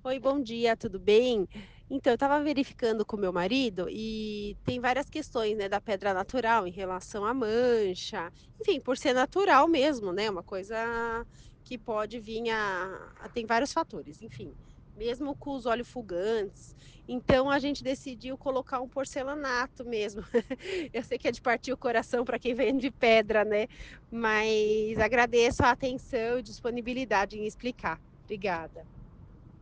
Oi, bom dia, tudo bem? Então, eu estava verificando com meu marido e tem várias questões, né, da pedra natural em relação à mancha, enfim, por ser natural mesmo, né? Uma coisa que pode vir tem vários fatores, enfim, mesmo com os oleofugantes. Então, a gente decidiu colocar um porcelanato mesmo. Eu sei que é de partir o coração para quem vende pedra, né? Mas agradeço a atenção e disponibilidade em explicar. Obrigada.